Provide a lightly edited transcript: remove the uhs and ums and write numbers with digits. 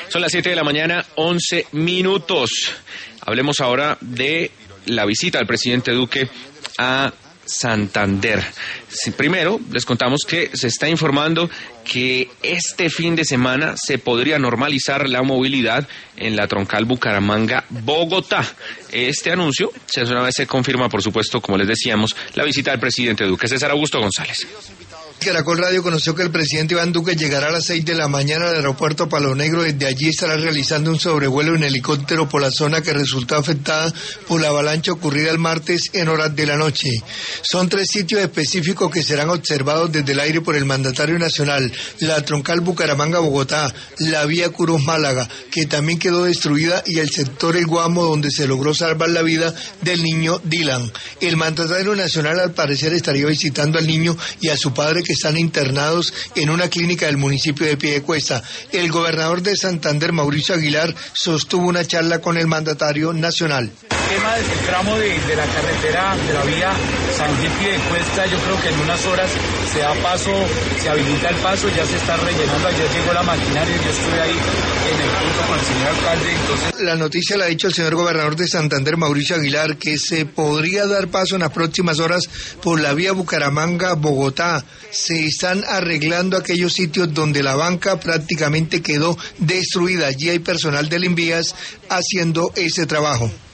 Son las 7 de la mañana, 11 minutos. Hablemos ahora de la visita del presidente Duque a Santander. Primero, les contamos que se está informando que este fin de semana se podría normalizar la movilidad en la troncal Bucaramanga-Bogotá. Este anuncio una vez se confirma, por supuesto, como les decíamos, la visita del presidente Duque. César Augusto González. Caracol Radio conoció que el presidente Iván Duque llegará a las 6 de la mañana al aeropuerto Palo Negro. Desde allí estará realizando un sobrevuelo en helicóptero por la zona que resultó afectada por la avalancha ocurrida el martes en horas de la noche. Son 3 sitios específicos que serán observados desde el aire por el mandatario nacional: la troncal Bucaramanga-Bogotá, la vía Curos-Málaga, que también quedó destruida, y el sector El Guamo, donde se logró salvar la vida del niño Dylan. El mandatario nacional al parecer estaría visitando al niño y a su padre, que están internados en una clínica del municipio de Piedecuesta. El gobernador de Santander, Mauricio Aguilar, sostuvo una charla con el mandatario nacional. El tema del tramo de la carretera, de la vía San Gil Piedecuesta, yo creo que en unas horas se da paso, se habilita el paso, ya se está rellenando. Ayer llegó la maquinaria, yo estuve ahí en el punto con el señor alcalde. Entonces, la noticia la ha dicho el señor gobernador de Santander, Mauricio Aguilar, que se podría dar paso en las próximas horas por la vía Bucaramanga-Bogotá. Se están arreglando aquellos sitios donde la banca prácticamente quedó destruida. Allí hay personal del Invías haciendo ese trabajo.